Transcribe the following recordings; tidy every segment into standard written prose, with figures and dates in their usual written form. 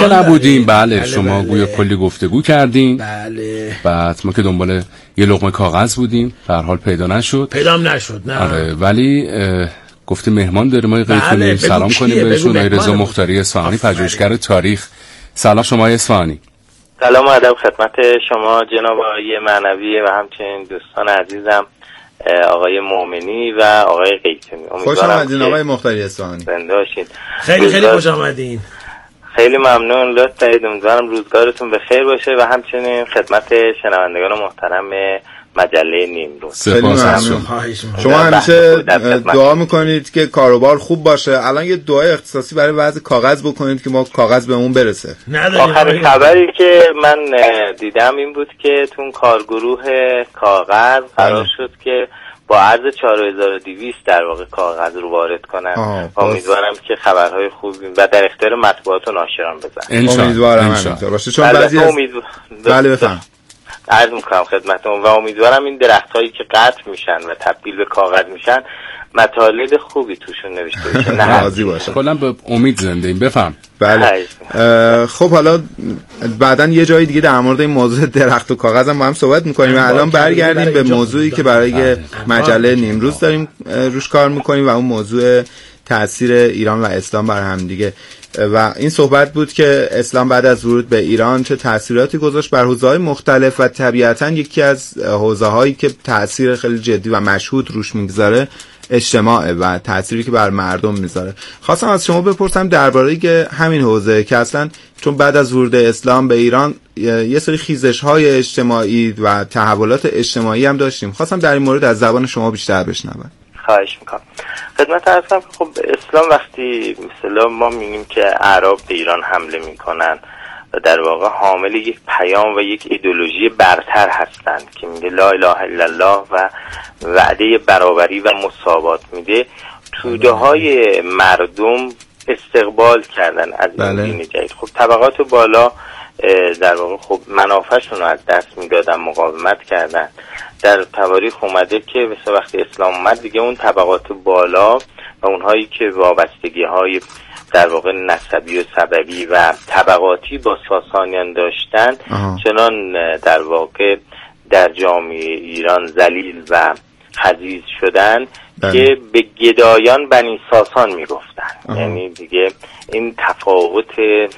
که نبودیم. بله شما گویا کلی گفتگو کردین. بله. بعد ما که دنبال یه لقمه کاغذ بودیم، به هر حال پیدا نشد. نه. آره ولی گفته مهمان داریم ما قیتونیم سلام کنیم بهشون. رضا مختاری اصفهانی پژوهشگر تاریخ. سلام شما اصفهانی. سلام و ادب خدمت شما جناب آقای معنوی و همچنین دوستان عزیزم آقای مومنی و آقای قیتونی. خوش آمدین آقای مختاری اصفهانی. زنده باشید. خیلی خوش آمدین. خیلی ممنون، لطف دارید. امیدوارم روزگارتون به خیر باشه و همچنین خدمت شنوندگان محترم مجله نیمروز. خیلی ممنون. شما همیشه دعا میکنید که کاروبار خوب باشه. الان یه دعای اختصاصی برای وضع کاغذ بکنید که ما کاغذ بهمون برسه. آخرین خبری که من دیدم این بود که تو کارگروه کاغذ قرار شد که با عرض 4200 در واقع کاغذ رو وارد کنن. امیدوارم که خبرهای خوبی و در اختیار مطبوعات و ناشران بزنن. امیدوارم همینطور باشه. چون بعضی بله بفهم عرض میکنم خدمتتون و امیدوارم این درختایی که قطع میشن و تبدیل به کاغذ میشن مطالب خوبی توشون نوشته بشه. نه راضی باشه. کلا به امید زنده ایم. بفهم. بله. خب حالا بعداً یه جای دیگه در مورد این موضوع درخت و کاغذ هم با هم صحبت میکنیم و الان برگردیم به موضوعی که برای مجله نیمروز داریم روش کار میکنیم و اون موضوع تأثیر ایران و اسلام بر هم دیگه. و این صحبت بود که اسلام بعد از ورود به ایران چه تأثیراتی گذاشت بر حوزه‌های مختلف و طبیعتاً یکی از حوزه‌هایی که تأثیر خیلی جدی و مشهود روش میگذاره اجتماع و تأثیری که بر مردم میذاره. خواستم از شما بپرسم درباره همین حوزه که اصلا چون بعد از ورود اسلام به ایران یه سری خیزش‌های اجتماعی و تحولات اجتماعی هم داشتیم. خواستم در این مورد از زبان شما بیشتر بشنوم. خواهش میکنم. خدمت عرض کنم خب اسلام وقتی مثلا ما میگیم که اعراب به ایران حمله میکنن و در واقع حامل یک پیام و یک ایدئولوژی برتر هستند که میگه لا اله الا الله و وعده برابری و مساوات میده، توده های مردم استقبال کردن از این دین جدید. خب طبقات بالا در واقع خب منافعشون رو از دست میدادن، مقاومت کردن. در تواریخ اومده که مثلا وقتی اسلام اومد دیگه اون طبقات بالا و اونهایی که وابستگی های در واقع نسبی و سببی و طبقاتی با ساسانیان داشتن چنان در واقع در جامعه ایران ذلیل و حضیض شدن که به گدایان بنی ساسان میگفتن. یعنی دیگه این تفاوت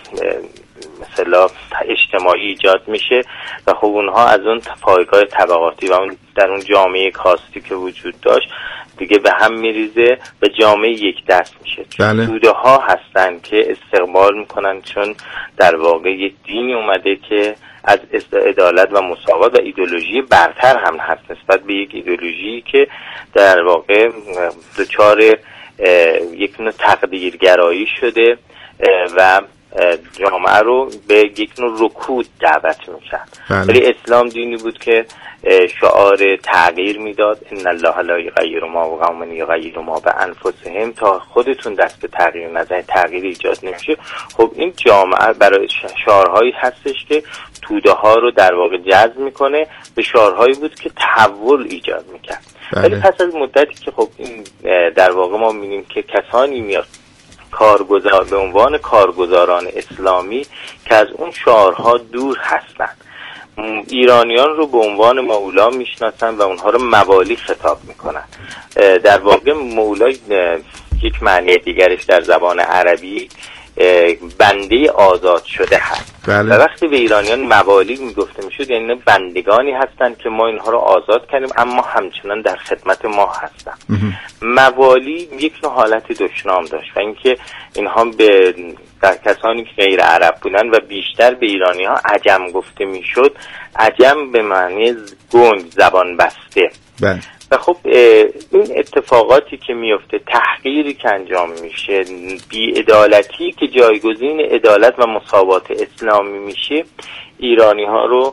مثلا اجتماعی ایجاد میشه و خب اونها از اون پایگاه طبقاتی و اون در اون جامعه کاستی که وجود داشت دیگه به هم میریزه و جامعه یک دست میشه. توده ها هستن که استقبال میکنن چون در واقع یک دینی اومده که از عدالت و مساوات و ایدئولوژی برتر هم هست نسبت به یک ایدئولوژی که در واقع دچار یک نوع تقدیرگرایی شده و جامعه رو به یک نوع رکود دعوت میکرد. ولی اسلام دینی بود که شعار تغییر میداد، ان الله لا یغیر ما بقوم یغیروا ما بانفسهم، تا خودتون دست به تغییر نزنید تغییر ایجاد نمیشه. خب این جامعه برای شعارهایی هستش که توده ها رو در واقع جذب میکنه، به شعارهایی بود که تحول ایجاد میکرد. ولی پس از مدتی که خب این در واقع ما میبینیم که کسانی میاد کارگزار به عنوان کارگزاران اسلامی که از اون شعارها دور هستند، ایرانیان رو به عنوان مولا میشناسن و اونها رو موالی خطاب میکنن. در واقع مولا یک معنی دیگرش در زبان عربی بنده آزاد شده هست. و وقتی به ایرانیان موالی میگفته میشد یعنی بندگانی هستند که ما اینها رو آزاد کردیم اما همچنان در خدمت ما هستن. موالی یک نوع حالت دشنام داشت و اینکه اینها به در کسانی که غیر عرب بودن و بیشتر به ایرانی ها عجم گفته میشد، عجم به معنی گنگ، زبان بسته. و خب این اتفاقاتی که میفته، تحقیری که انجام میشه، بی‌عدالتی که جایگزین عدالت و مساوات اسلامی میشه، ایرانی ها رو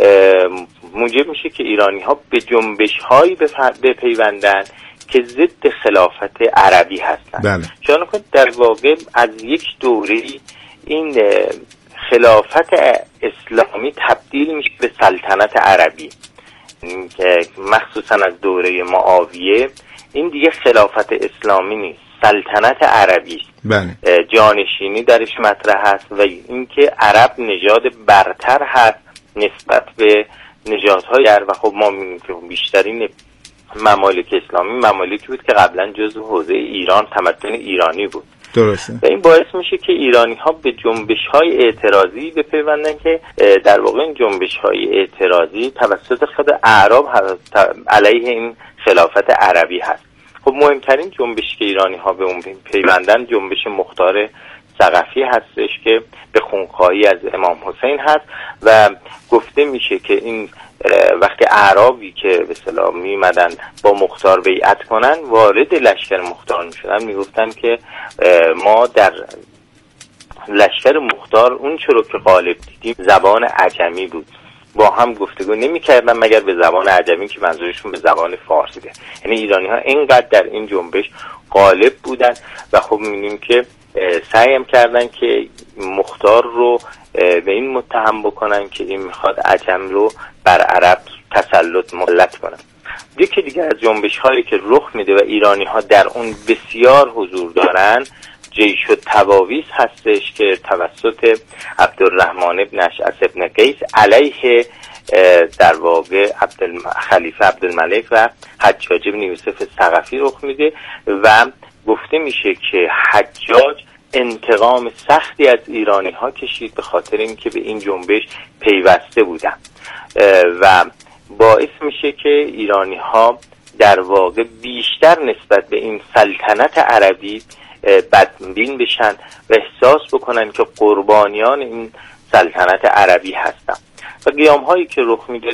موجب میشه که ایرانی ها به جنبش هایی بپیوندن که ضد خلافت عربی هستن. چون در واقع از یک دوری این خلافت اسلامی تبدیل میشه به سلطنت عربی که مخصوصا از دوره معاویه این دیگه خلافت اسلامی نیست، سلطنت عربی، جانشینی درش مطرح هست و اینکه عرب نژاد برتر هست نسبت به نژادهای دیگر. و خب ما می‌بینیم که بیشترین ممالک اسلامی ممالکی بود که قبلا جزو حوزه ایران، تمدن ایرانی بود. درسته. و این باعث میشه که ایرانی‌ها به جنبش‌های اعتراضی بپیوندن که در واقع این جنبش‌های اعتراضی توسط خود اعراب علیه این خلافت عربی هست. خب مهمترین جنبش که ایرانی‌ها به اون پیوندن جنبش مختار ثقفی هستش که به خونخواهی از امام حسین هست و گفته میشه که این وقتی اعرابی که به اصطلاح میمدن با مختار بیعت کنن وارد لشکر مختار میشدن میگفتن که ما در لشکر مختار اون چرا که غالب دیدیم زبان عجمی بود، با هم گفتگو نمی‌کردن مگر به زبان عجمی که منظورشون به زبان فارسی بود. یعنی ایرانی‌ها اینقدر در این جنبش غالب بودن و خب می‌بینیم که سعی هم کردن که مختار رو به این متهم بکنن که این میخواد عجم رو بر عرب تسلط مسلط کنه. یکی دیگر از جنبش‌هایی که رخ میده و ایرانی‌ها در اون بسیار حضور دارن جیش التواویس هستش که توسط عبدالرحمن ابن اشعث ابن قیس علیه در واقع خلیفه عبدالملک و حجاج ابن یوسف ثقفی رخ میده و گفته میشه که حجاج انتقام سختی از ایرانی ها کشید به خاطر اینکه به این جنبش پیوسته بودن و باعث میشه که ایرانی ها در واقع بیشتر نسبت به این سلطنت عربی بدبین بشن و احساس بکنن که قربانیان این سلطنت عربی هستن و قیام هایی که رخ میده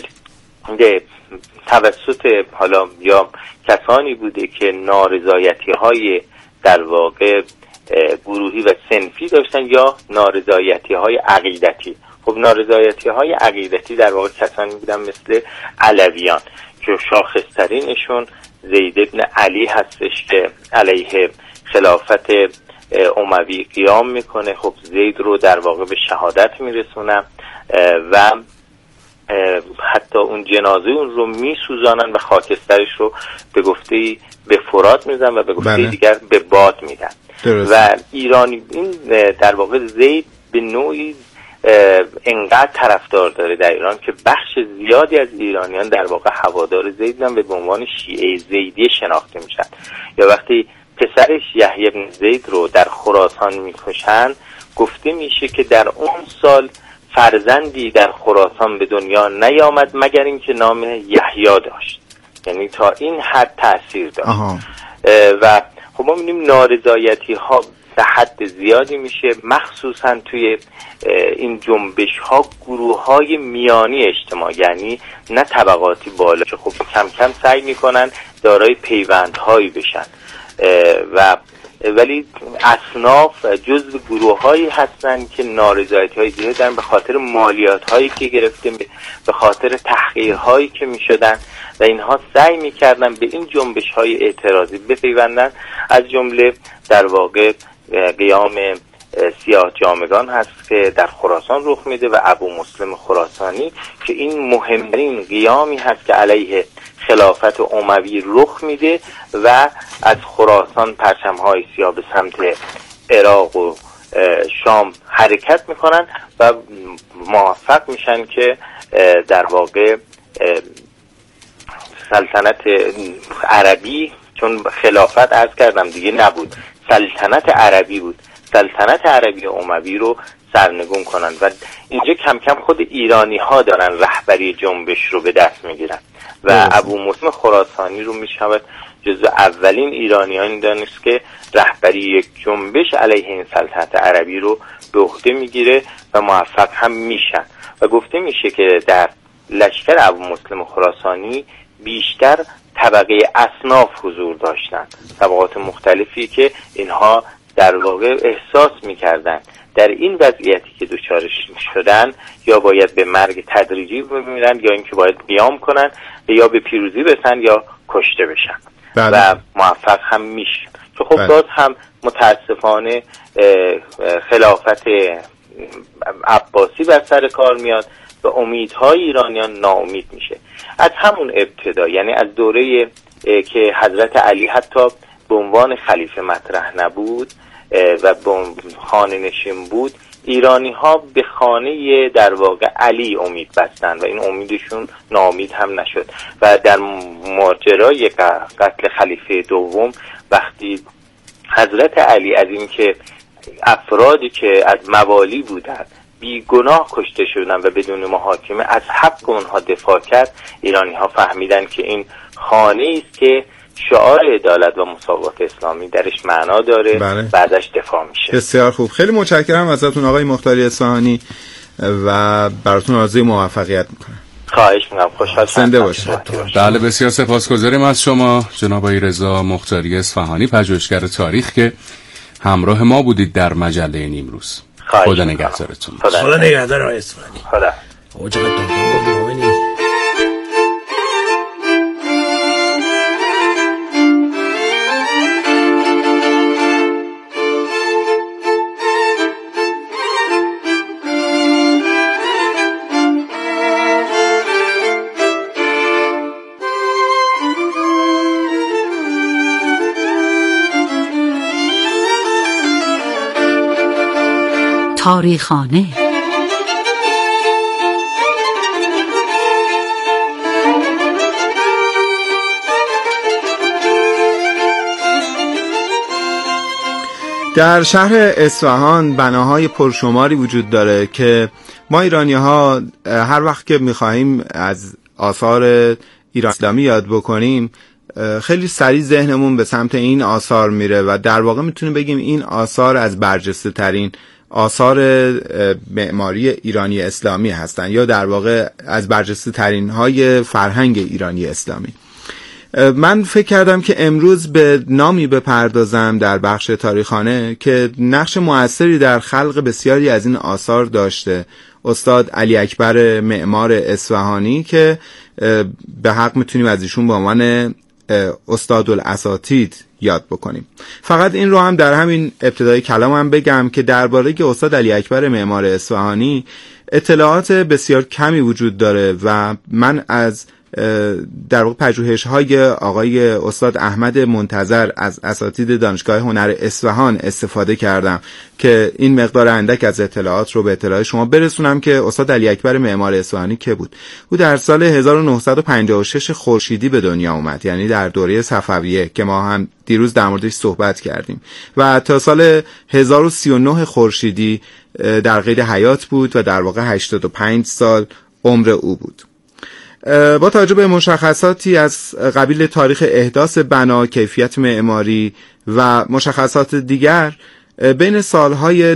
توسط حالا یا کسانی بوده که نارضایتی های در واقع گروهی و صنفی داشتن یا نارضایتی های عقیدتی. خب نارضایتی های عقیدتی در واقع کسانی بودن مثل علویان که شاخصترینشون زید ابن علی هستش که علیه خلافت اموی قیام میکنه. خب زید رو در واقع به شهادت میرسونن و حتی اون جنازه اون رو میسوزانن و خاکسترش رو به گفته به فرات میزن و به گفته دیگر به باد میدن. و ایرانی این در واقع زید به نوعی انقدر طرفدار داره در ایران که بخش زیادی از ایرانیان در واقع هوادار زیدن و به عنوان شیعه زیدی شناخته میشن. یا وقتی پسرش یحیی بن زید رو در خراسان میکشن گفته میشه که در اون سال فرزندی در خراسان به دنیا نیامد مگر اینکه نام یحیی داشت. یعنی تا این حد تأثیر داشت. و خب ما می‌بینیم نارضایتی ها به حد زیادی میشه، مخصوصا توی این جنبش ها گروه های میانی اجتماع، یعنی نه طبقاتی بالا که خب کم کم سعی میکنن دارای پیوندهایی بشن ولی اصناف جزو گروه هایی هستن که نارضایتی های زیاد دارن به خاطر مالیات هایی که گرفتیم، به خاطر تحقیر هایی که میشدن و اینها سعی میکردن به این جنبش های اعتراضی بپیوندن. از جمله در واقع قیام سیاه جامگان هست که در خراسان رخ میده و ابو مسلم خراسانی که این مهمترین قیامی هست که علیه خلافت اموی رخ میده و از خراسان پرچم‌های سیاه به سمت عراق و شام حرکت میکنن و موفق میشن که در واقع سلطنت عربی، چون خلافت عرض کردم دیگه نبود، سلطنت عربی بود، سلطنت عربی اموی رو سرنگون کنن و اینجا کم کم خود ایرانی ها دارن رهبری جنبش رو به دست میگیرن و ابو مسلم خراسانی رو میشود جزو اولین ایرانیان دانست که رهبری یک جنبش علیه این سلطنت عربی رو به عهده میگیره و موفق هم میشن. و گفته میشه که در لشکر ابو مسلم خراسانی بیشتر طبقه اصناف حضور داشتن، طبقات مختلفی که اینها در واقع احساس میکردن در این وضعیتی که دوچارش شدن یا باید به مرگ تدریجی بمیرن یا اینکه باید قیام کنن یا به پیروزی برسن یا کشته بشن و موفق هم میشن. که خب باز هم متاسفانه خلافت عباسی بر سر کار میاد و امیدهای ایرانیان ناامید میشه. از همون ابتدا، یعنی از دوره که حضرت علی حتی به عنوان خلیفه مطرح نبود و خانه نشین بود، ایرانی ها به خانه در واقع علی امید بستن و این امیدشون ناامید هم نشد و در ماجرای قتل خلیفه دوم وقتی حضرت علی از این که افرادی که از موالی بودند بیگناه کشته شدن و بدون محاکمه از حق اونها دفاع کرد، ایرانی ها فهمیدن که این خانه است که شعار عدالت و مساوات اسلامی درش معنا داره. بله. بعدش دفاع میشه. بسیار خوب، خیلی متشکرم ازتون آقای مختاری اصفهانی و براتون آرزوی موفقیت میکنم. خواهش میکنم، خوشحال زنده باشید. بله بسیار سپاسگزاریم از شما جناب آقای رضا مختاری اصفهانی، پژوهشگر تاریخ که همراه ما بودید در مجله نیمروز. خدا نگهدارتون. خدا نگهدار آقای اصفهانی. خدا. چقدر تونتون گفت مومنی. تاریخانه. در شهر اصفهان بناهای پرشماری وجود داره که ما ایرانی‌ها هر وقت که می‌خواهیم از آثار ایران اسلامی یاد بکنیم خیلی سریع ذهنمون به سمت این آثار میره و در واقع میتونیم بگیم این آثار از برجسته ترین آثار معماری ایرانی اسلامی هستند یا در واقع از برجسته ترین های فرهنگ ایرانی اسلامی. من فکر کردم که امروز به نامی بپردازم در بخش تاریخانه که نقش مؤثری در خلق بسیاری از این آثار داشته، استاد علی اکبر معمار اصفهانی که به حق میتونیم از ایشون به عنوان استادالاساتید یاد بکنیم. فقط این رو هم در همین ابتدای کلامم بگم که درباره استاد علی اکبر معمار اصفهانی اطلاعات بسیار کمی وجود داره و من از در واقع پژوهش‌های آقای استاد احمد منتظر از اساتید دانشگاه هنر اصفهان استفاده کردم که این مقدار اندک از اطلاعات رو به اطلاع شما برسونم که استاد علی اکبر معمار اصفهانی که بود. او در سال 1956 خورشیدی به دنیا اومد، یعنی در دوره صفویه که ما هم دیروز در موردش صحبت کردیم و تا سال 1039 خورشیدی در قید حیات بود و در واقع 85 سال عمر او بود. با توجه به مشخصاتی از قبیل تاریخ احداث بنا، کیفیت معماری و مشخصات دیگر، بین سالهای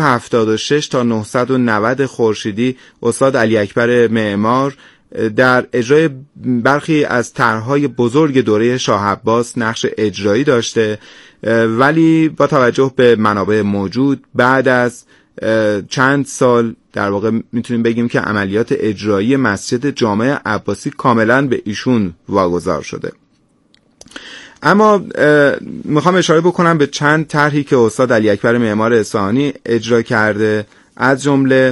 976 تا 990 خورشیدی استاد علی اکبر معمار در اجرای برخی از طرح‌های بزرگ دوره شاه عباس نقش اجرایی داشته، ولی با توجه به منابع موجود بعد از چند سال در واقع میتونیم بگیم که عملیات اجرایی مسجد جامع عباسی کاملا به ایشون واگذار شده. اما میخوام اشاره بکنم به چند طرحی که استاد علی اکبر معمار اصفهانی اجرا کرده. از جمله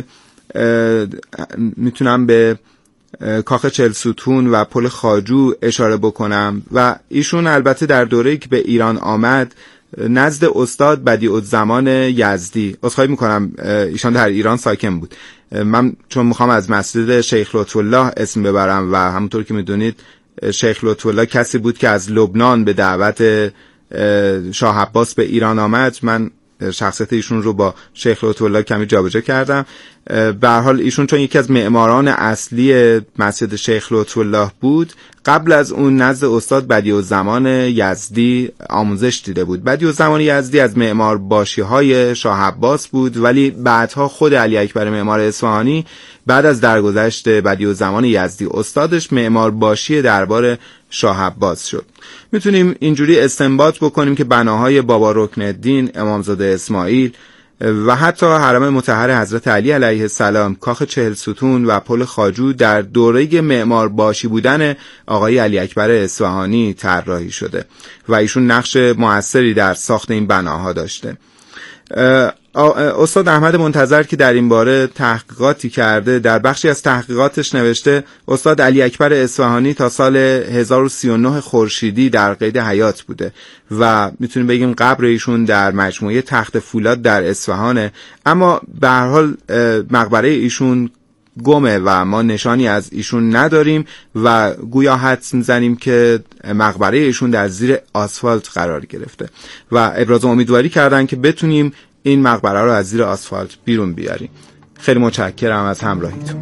میتونم به کاخ 40 ستون و پل خواجو اشاره بکنم و ایشون البته در دوره‌ای که به ایران آمد نزد استاد بدیع‌الزمان یزدی، عذرخواهی میکنم ایشان در ایران ساکن بود، من چون میخوام از مسجد شیخ لطف‌الله اسم ببرم و همونطور که میدونید شیخ لطف‌الله کسی بود که از لبنان به دعوت شاه عباس به ایران آمد. من شخصیت ایشون رو با شیخ لطف‌الله کمی جابجا کردم. به هر حال ایشون چون یکی از معماران اصلی مسجد شیخ لطف‌الله بود، قبل از اون نزد استاد بدیع‌الزمان یزدی آموزش دیده بود. بدیع‌الزمان یزدی از معمار باشی‌های شاه عباس بود، ولی بعدها خود علی اکبر معمار اصفهانی بعد از درگذشت بدیع‌الزمان یزدی استادش معمار باشی دربار شاه عباس شد. میتونیم اینجوری استنباط بکنیم که بناهای بابا رکن‌الدین، امامزاده اسماعیل و حتی حرم مطهر حضرت علی علیه السلام، کاخ 40 ستون و پل خواجو در دوره معمار باشی بودن آقای علی اکبر اصفهانی طراحی شده و ایشون نقش موثری در ساخت این بناها داشته. استاد احمد منتظر که در این باره تحقیقاتی کرده، در بخشی از تحقیقاتش نوشته استاد علی اکبر اصفهانی تا سال 1039 خورشیدی در قید حیات بوده و میتونیم بگیم قبر ایشون در مجموعه تخت فولاد در اصفهانه، اما به هر حال مقبره ایشون گمه و ما نشانی از ایشون نداریم و گویا حدس میزنیم که مقبره ایشون در زیر آسفالت قرار گرفته و ابراز امیدواری کردن که بتونیم این مقبره رو از زیر آسفالت بیرون بیاریم. خیلی متشکرم از همراهیتون.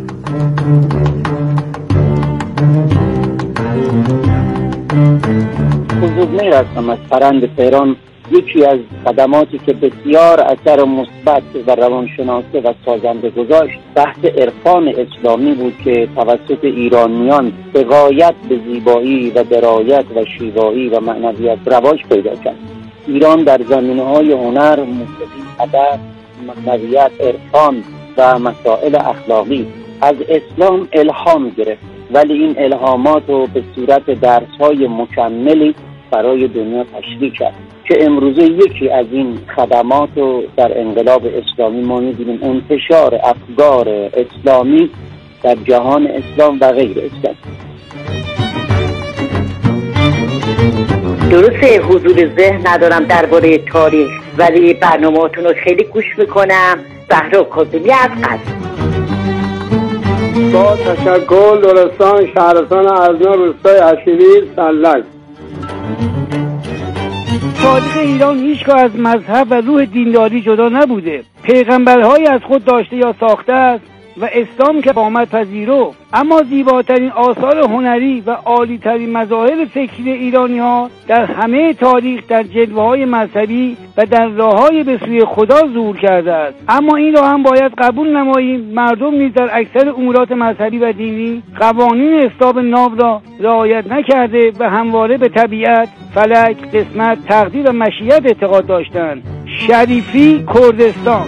حضور هستم از فرند تهران. یکی از خدماتی که بسیار اثر مثبت و روانشناسی و سازنده گذاشت بحث عرفان اسلامی بود که توسط ایرانیان به غایت به زیبایی و درایت و شیوایی و معنویت رواج پیدا کرد. ایران در زمینه‌های هنر، موسیقی، ادب، معنویت، عرفان و مسائل اخلاقی از اسلام الهام گرفت، ولی این الهامات رو به صورت درس‌های مکملی برای دنیا تشریح کرد که امروزه یکی از این خدمات رو در انقلاب اسلامی ما می‌بینیم، انتشار افکار اسلامی در جهان اسلام و غیر اسلام. درسته حضور ذهن ندارم درباره تاریخ، ولی برنامه‌تون رو خیلی گوش میکنم. زهرا کاظمی از قزوین. با تشکر لرستان شهرستان ارزنا روستای اشیری سلک. تاریخ ایران هیچگاه از مذهب و روح دینداری جدا نبوده. پیغمبرهایی از خود داشته یا ساخته است و اسلام که آمد پذیرو، اما زیباترین آثار هنری و عالی‌ترین مظاهر فکری ایرانی‌ها در همه تاریخ در جلوه‌های مذهبی و در راه‌های به سوی خدا ظهور کرده است. اما این را هم باید قبول نماییم مردم نیز در اکثر امورات مذهبی و دینی قوانین اسباب ناب را رعایت نکرده و همواره به طبیعت، فلک، قسمت، تقدیر و مشیت اعتقاد داشتند. شریفی، کردستان.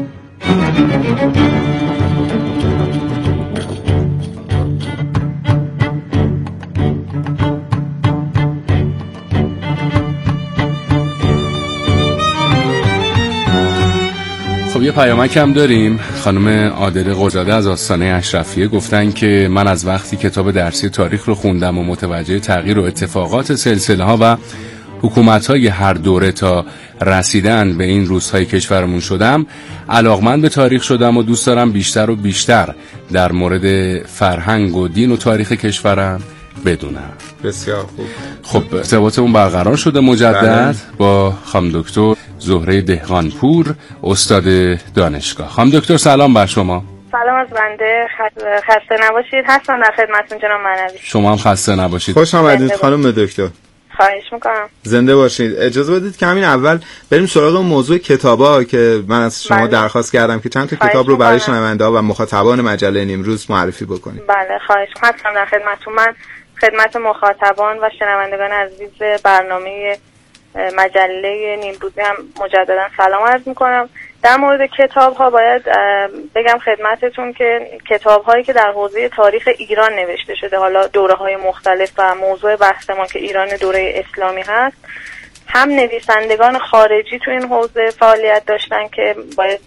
خب یه پیامک هم داریم. خانم عادله قزاده از آستانه اشرفیه گفتن که من از وقتی کتاب درسی تاریخ رو خوندم و متوجه تغییر و اتفاقات سلسله ها و حکومت های هر دوره تا رسیدن به این روزهای کشورمون شدم، علاقمند به تاریخ شدم و دوست دارم بیشتر و بیشتر در مورد فرهنگ و دین و تاریخ کشورم بدونم. بسیار خوب. خب ارتباطمون برقرار شده مجدد با خانم دکتر زهره دهقانپور، استاد دانشگاه. خانم دکتر سلام بر شما. سلام از بنده، خسته نباشید. هستم در خدمتتون جناب معنوی. شما هم خسته نباشید. خوش آمدید خانم دکتر. خواهش میکنم. زنده باشید. اجازه بدید که همین اول بریم سراغ موضوع کتابا که من از شما درخواست کردم که چند تا کتاب رو برای شنونده‌ها و مخاطبان مجله نیمروز معرفی بکنید. بله خواهش می‌کنم. هستم در خدمتتون. من خدمت مخاطبان و شنوندگان عزیز برنامه مجله نیمروزی هم مجددا سلام عرض میکنم. در مورد کتاب ها باید بگم خدمتتون که کتاب هایی که در حوزه تاریخ ایران نوشته شده، حالا دوره های مختلف و موضوع بحث ما که ایران دوره اسلامی هست، هم نویسندگان خارجی تو این حوزه فعالیت داشتن که باید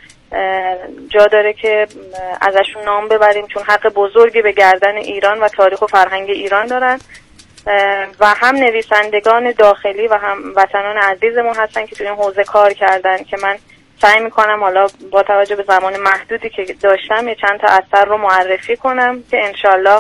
جا داره که ازشون نام ببریم چون حق بزرگی به گردن ایران و تاریخ و فرهنگ ایران دارن، و هم نویسندگان داخلی و هم وطنان عزیزمون هستن که تو این حوزه کار کردن که من سعی میکنم حالا با توجه به زمان محدودی که داشتم یه چند تا اثر رو معرفی کنم که انشالله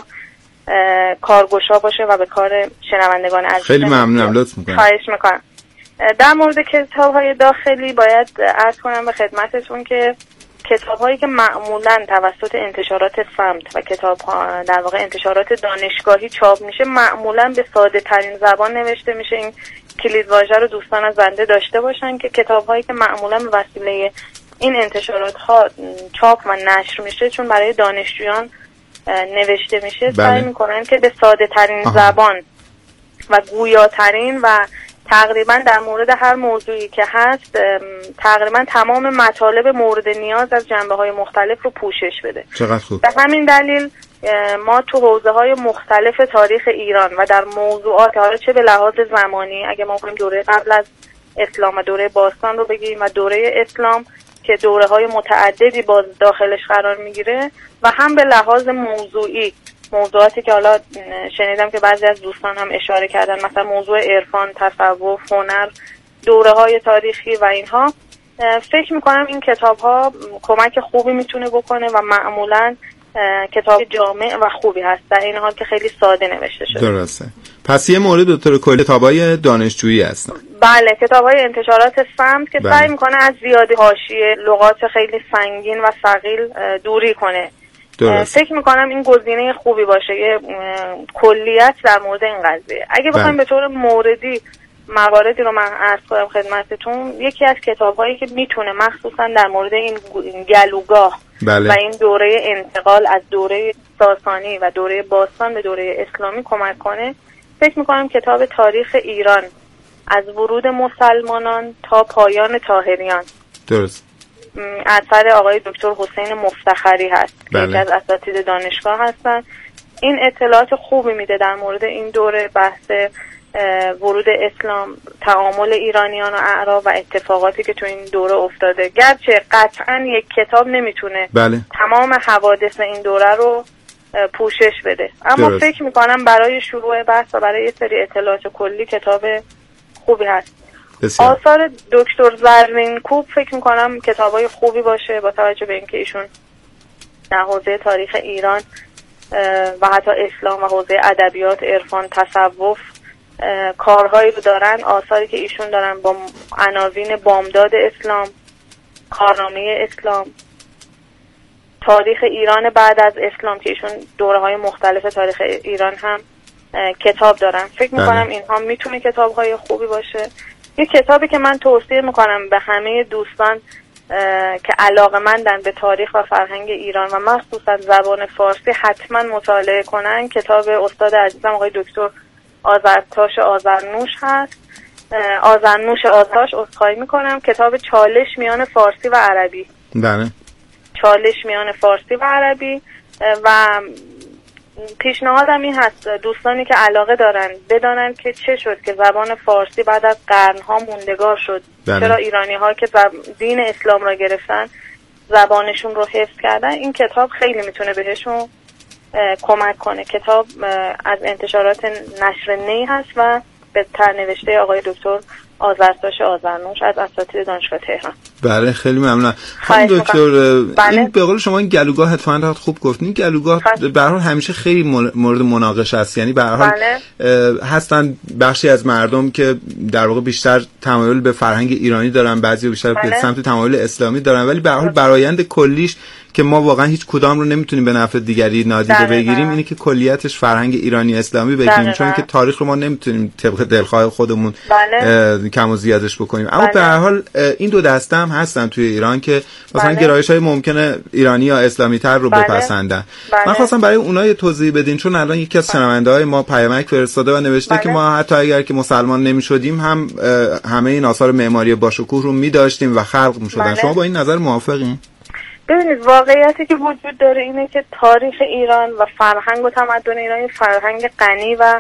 کارگشا باشه و به کار شنوندگان عزیز. خیلی ممنونم، لطف میکنم. خواهش میکنم. در مورد کتاب‌های داخلی باید عرض کنم به خدمتتون که کتاب‌هایی که معمولاً توسط انتشارات سمت و کتاب‌ها در واقع انتشارات دانشگاهی چاپ میشه، معمولاً به ساده ترین زبان نوشته میشه. این کلیدواژه رو دوستان از بنده داشته باشن که کتاب‌هایی که معمولاً به وسیله این انتشارات‌ها چاپ و نشر میشه چون برای دانشجویان نوشته میشه، سعی میکنن که به ساده ترین زبان و گویاترین و تقریبا در مورد هر موضوعی که هست تقریبا تمام مطالب مورد نیاز از جنبه‌های مختلف رو پوشش بده. چقدر خوب. به همین دلیل ما تو حوزه‌های مختلف تاریخ ایران و در موضوعات حالا چه به لحاظ زمانی، اگه ما بخوایم دوره قبل از اسلام و دوره باستان رو بگیم و دوره اسلام که دوره های متعددی باز داخلش قرار میگیره و هم به لحاظ موضوعی موضوعاتی که حالا شنیدم که بعضی از دوستان هم اشاره کردن، مثلا موضوع عرفان، تصوف، هنر، دوره های تاریخی و اینها. فکر میکنم این کتاب ها کمک خوبی میتونه بکنه و معمولا کتاب جامع و خوبی هست، در این حال که خیلی ساده نوشته شده. درسته. پس یه مورد به طور کلی کتابای دانشجویی هستن. بله، کتاب‌های انتشارات سمت که سعی میکنه از زیادی حاشیه، لغات خیلی سنگین و ثقیل دوری کنه. فکر میکنم این گزینه خوبی باشه، یه کلیت در مورد این قضیه. اگه بخوایم به طور موردی مواردی رو من عرض کنم خدمتتون، یکی از کتاب‌هایی که میتونه مخصوصا در مورد این گلوگاه و این دوره انتقال از دوره ساسانی و دوره باستان به دوره اسلامی کمک کنه، فکر میکنم کتاب تاریخ ایران از ورود مسلمانان تا پایان طاهریان، درست، اثر آقای دکتر حسین مفتخری هست که یکی از اساتید دانشگاه هستن. این اطلاعات خوبی میده در مورد این دوره، بحث ورود اسلام، تعامل ایرانیان و اعراب و اتفاقاتی که تو این دوره افتاده. گرچه قطعا یک کتاب نمیتونه تمام حوادث این دوره رو پوشش بده، اما فکر میکنم برای شروع بحث و برای یه سری اطلاعات کلی کتاب خوبی هست. آثار دکتر زرینکوب فکر میکنم کتابای خوبی باشه، با توجه به اینکه ایشون در حوزه تاریخ ایران و حتی اسلام و حوزه ادبیات، عرفان، تصوف کارهایی رو دارن. آثاری که ایشون دارن با عناوین بامداد اسلام، کارنامه اسلام، تاریخ ایران بعد از اسلام که ایشون دوره‌های مختلف تاریخ ایران هم کتاب دارن. فکر میکنم اینها میتونه کتاب‌های خوبی باشه. یه کتابی که من توصیه میکنم به همه دوستان که علاقه‌مندن به تاریخ و فرهنگ ایران و مخصوصا زبان فارسی حتما مطالعه کنن، کتاب استاد عزیزم آقای دکتر آذرتاش آذرنوش هست. آذرنوش آذرتاش عذرخواهی میکنم. کتاب چالش میان فارسی و عربی. بله. چالش میان فارسی و عربی. و پیشنهادم این هست دوستانی که علاقه دارن بدانن که چه شد که زبان فارسی بعد از قرنها موندگار شد. چرا ایرانی ها که دین اسلام را گرفتن زبانشون رو حفظ کردن. این کتاب خیلی میتونه بهشون کمک کنه. کتاب از انتشارات نشر نی هست و به نوشته آقای دکتر آذرتاش آذرنوش از اساتید دانشگاه تهران. بله خیلی ممنونم. خانم دکتر این به قول شما این گلوگاه حتما خوب گفتین. این گلوگاه به هر حال همیشه خیلی مورد مناقشه است، یعنی به هر حال هستن بخشی از مردم که در واقع بیشتر تمایل به فرهنگ ایرانی دارن، بعضی بیشتر به سمت تمایل اسلامی دارن، ولی به هر حال برآیند کلیش که ما واقعا هیچ کدام رو نمیتونیم به نفع دیگری نادیده بگیریم اینه که کلیتش فرهنگ ایرانی اسلامی بگیریم، چون که تاریخ رو ما نمیتونیم طبق دلخواه خودمون کم و زیادش بکنیم. اما به هر حال این دو دسته هم هستن توی ایران که مثلا گرایش‌های ممکنه ایرانی یا اسلامی تر رو بپسندن. من خواستم برای اونها یه توضیح بدین، چون الان یکی از شنونده‌های ما پیامک فرستاده و نوشته که ما حتی اگر که مسلمان نمی‌شدیم هم همه این آثار معماری باشکوه رو می‌داشتیم و خلق می‌شدن. شما با این نظر موافقین؟ ببینید واقعیتی که وجود داره اینه که تاریخ ایران و فرهنگ و تمدن ایران فرهنگ غنی و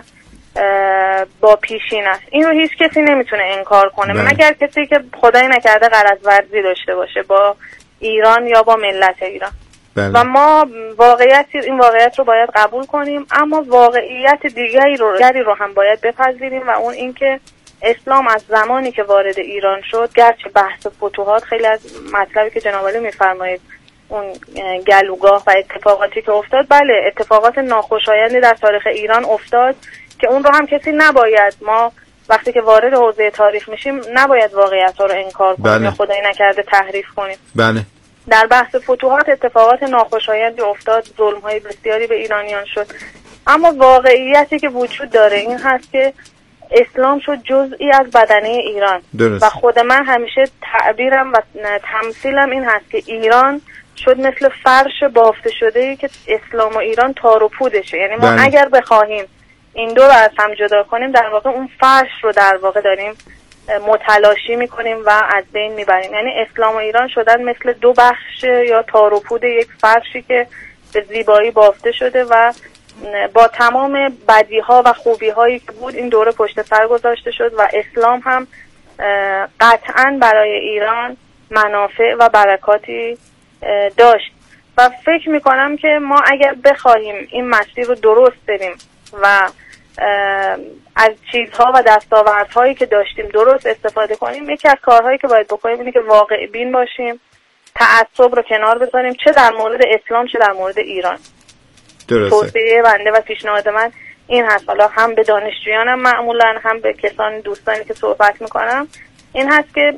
با پیشین است. این رو هیچ کسی نمیتونه انکار کنه مگر کسی که خدای نکرده غرض ورزی داشته باشه با ایران یا با ملت ایران. و ما این واقعیت رو باید قبول کنیم، اما واقعیت دیگری رو هم باید بپذیریم و اون این که اسلام از زمانی که وارد ایران شد، گرچه بحث فتوحات خیلی از مطلبی که جناب عالی میفرمایید اون گلوگاه و اتفاقاتی که افتاد، بله اتفاقات ناخوشایندی در تاریخ ایران افتاد که اون رو هم کسی نباید، ما وقتی که وارد حوزه تاریخ میشیم نباید واقعیت رو انکار کنیم یا خدای نکرده تحریف کنیم. بله. در بحث فتوحات اتفاقات ناخوشایندی افتاد، ظلم‌های بسیاری به ایرانیان شد، اما واقعیتی که وجود داره این هست که اسلام شد جزئی از بدنه ایران. درست. و خود من همیشه تعبیرم و تمثیلم این هست که ایران شد مثل فرش بافته شده‌ای که اسلام و ایران تار و پودشه. یعنی ما اگر بخواهیم این دو رو از هم جدا کنیم در واقع اون فرش رو در واقع داریم متلاشی میکنیم و از بین میبریم. یعنی اسلام و ایران شدن مثل دو بخش یا تار و پود یک فرشی که به زیبایی بافته شده و با تمام بدیها و خوبیهایی که بود این دوره پشت سر گذاشته شد و اسلام هم قطعاً برای ایران منافع و برکاتی داشت و فکر میکنم که ما اگر بخواهیم این مسیر رو درست بریم و از چیزها و دستاوردهایی که داشتیم درست استفاده کنیم، یکی از کارهایی که باید بکنیم اینه که واقع بین باشیم، تعصب رو کنار بذاریم، چه در مورد اسلام چه در مورد ایران. توصیه بنده و پیشنهاد من این هست، حالا هم به دانشجویانم معمولا هم به کسان دوستانی که صحبت میکنم، این هست که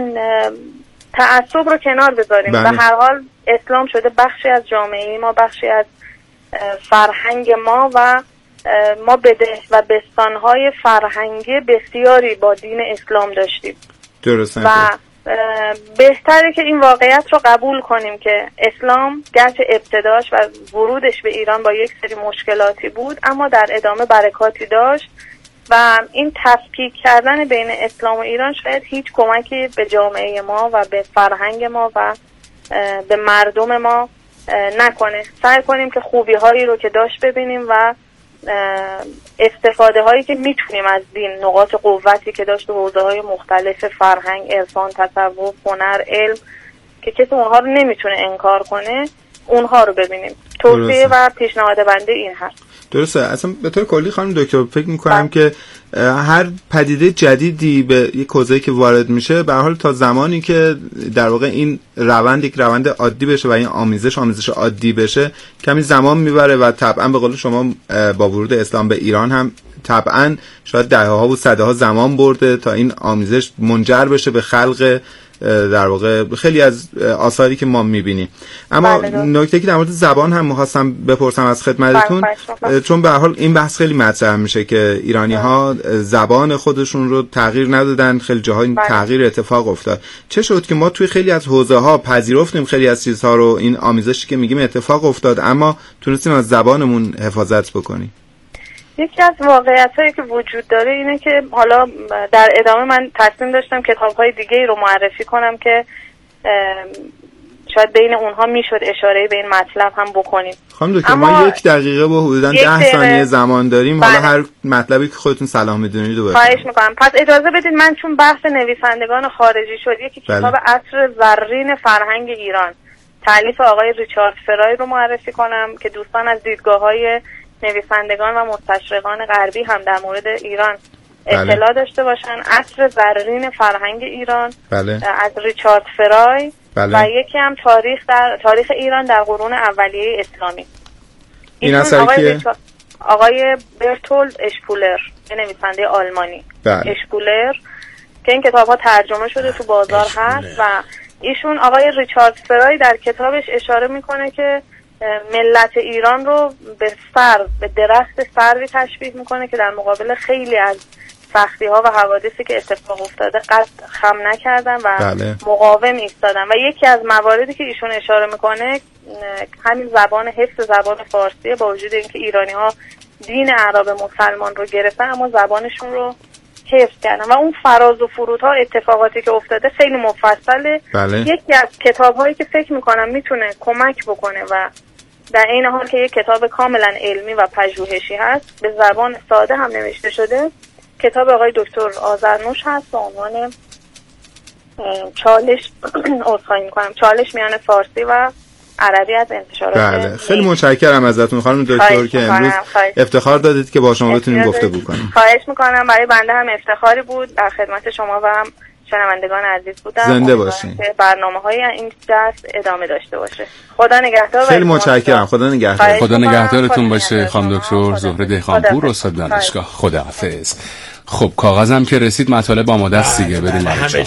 تعصب رو کنار بذاریم. به هر حال اسلام شده بخشی از جامعه ما، بخشی از فرهنگ ما و ما بده و بستانهای فرهنگی بسیاری با دین اسلام داشتیم. درسته. و بهتره که این واقعیت رو قبول کنیم که اسلام گرچه ابتداش و ورودش به ایران با یک سری مشکلاتی بود، اما در ادامه برکاتی داشت و این تفکیک کردن بین اسلام و ایران شاید هیچ کمکی به جامعه ما و به فرهنگ ما و به مردم ما نکنه. سعی کنیم که خوبی هایی رو که داشت ببینیم و استفاده هایی که میتونیم از دین، نقاط قوتی که داشت، حوزه های مختلف فرهنگ، عرفان، تصوف، هنر، علم که کسی اونها رو نمیتونه انکار کنه، اونها رو ببینیم. توصیه و پیشنهاد بنده این هست. درسته. اصلا به طور کلی خانم دکتر فکر میکنم که هر پدیده جدیدی به یک حوزه‌ای که وارد میشه، به هر حال تا زمانی که در واقع این روند یک روند عادی بشه و این آمیزش عادی بشه کمی زمان میبره و طبعا به قول شما با ورود اسلام به ایران هم طبعا شاید دهه‌ها و صدها زمان برده تا این آمیزش منجر بشه به خلق در واقع خیلی از آثاری که ما میبینیم. اما نکته که در مورد زبان هم می‌خواستم بپرسم از خدمتتون، چون به هر حال این بحث خیلی مطرح میشه که ایرانی‌ها زبان خودشون رو تغییر ندادن، خیلی جاها این تغییر اتفاق افتاد. چه شد که ما توی خیلی از حوزه‌ها پذیرفتیم خیلی از چیزها رو، این آمیزشی که میگیم اتفاق افتاد، اما تونستیم از زبانمون حفاظت بکنیم؟ یکی از واقعیت‌هایی که وجود داره اینه که حالا در ادامه من تصمیم داشتم کتاب‌های دیگه‌ای رو معرفی کنم که شاید بین اونها میشد اشاره به این مطلب هم بکنیم. خانم دکتر ما 1 دقیقه با حدوداً 10 ثانیه زمان داریم. حالا هر مطلبی که خودتون صلاح می‌دونید رو بفرمایید. خواهش می‌کنم. پس اجازه بدید من چون بحث نویسندگان خارجی شد، یکی کتاب عصر زرین فرهنگ ایران تألیف آقای ریچارد فرای رو معرفی کنم که دوستان از دیدگاه‌های نویسندگان و مستشرقان غربی هم در مورد ایران اطلاع داشته باشن. عصر زرین فرهنگ ایران از ریچارد فرای و یکی هم تاریخ ایران در قرون اولیه اسلامی. این اثر آقای برتولد اشپولر، نویسنده آلمانی. اشپولر که این کتاب ها ترجمه شده تو بازار هست و ایشون آقای ریچارد فرای در کتابش اشاره میکنه که ملت ایران رو به درخت سروی تشبیه میکنه که در مقابل خیلی از سختی ها و حوادثی که اتفاق افتاده قد خم نکردن و مقاوم ایستادن و یکی از مواردی که ایشون اشاره میکنه همین حفظ زبان فارسیه، با وجود اینکه ایرانی ها دین عرب مسلمان رو گرفتن اما زبانشون رو حفظ کردن و اون فراز و فرودها اتفاقاتی که افتاده خیلی مفصله. یکی از کتاب‌هایی که فکر میکنم میتونه کمک بکنه و در این حال که یک کتاب کاملا علمی و پژوهشی هست، به زبان ساده هم نوشته شده، کتاب آقای دکتر آذرنوش هست با عنوان چالش میان فارسی و عربی از انتشارات. خیلی متشکرم ازتون خانم دکتر که امروز افتخار دادید که با شما بتونیم گفتگو کنیم. خواهش میکنم. برای بنده هم افتخاری بود. در خدمت شما و هم شنوندگان عزیز بودم. زنده باشین. برنامه‌های این دست ادامه داشته باشه. خدا نگهدار. خیلی متشکرم. خدا نگهدار. خدا نگهدارتون باشه خانم دکتر زهره دهقانپور، استاد دانشگاه. خداحافظ. خب کاغذم که رسید مطالب آماده است دیگه، بریم